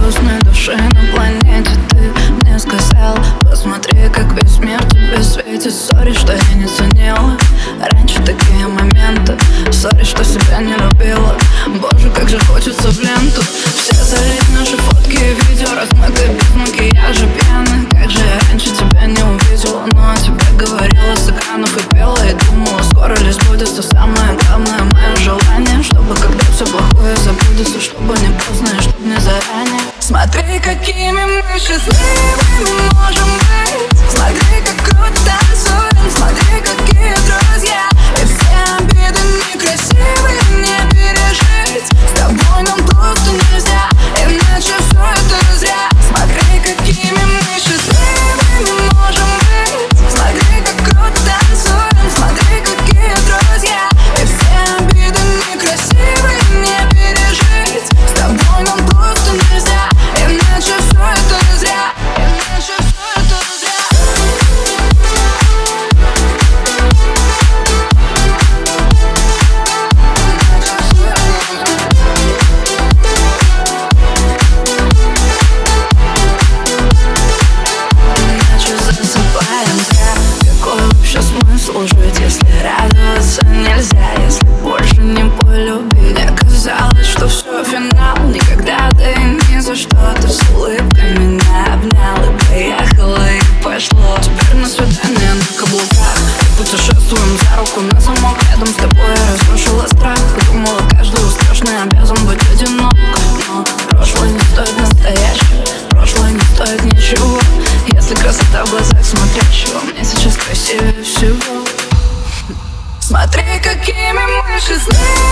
звездной души на планете. Ты мне сказал: посмотри, как весь мир тебе светит. Сори, что я не ценила раньше такие моменты. Сори, что себя не любила. Боже, как же хочется в ленту все залить наши фотки и видео, размытые без макияжа, пьяны. Как же я раньше тебя не увидела, но о тебе говорила с экранов и пела. И думала, скоро ли сбудется самое главное мое желание, чтобы когда все плохое забудется, чтобы не поздно и чтобы не заранее. Смотри, какими мы счастливыми можем быть. Смотри, как круто танцуем. Смотри, какие друзья. И все обиды некрасивые не пережить. С тобой нам просто нельзя, иначе все это зря. Смотри, какими мы счастливыми можем быть. Смотри, как круто танцуем. Смотри, какие друзья. И все обиды некрасивые не пережить. С тобой нам просто нельзя, иначе все это зря. Иначе все это зря. Иначе засыпаем зря. Какой вообще смысл жить, если радоваться нельзя, если больше не полюбить? Мне казалось, что все финал. Никогда ты ни за что. Ты с улыбкой меня обнял и поехала, и пошло. Теперь на свидание на каблуках. Путешествуем за руку на замок. Рядом с тобой я разрушила страх. Думала, каждый успешный обязан быть одинок. Но прошлое не стоит настоящего. Прошлое не стоит ничего, если красота в глазах смотрящего. Мне сейчас красивее всего. Смотри, какими мы счастливы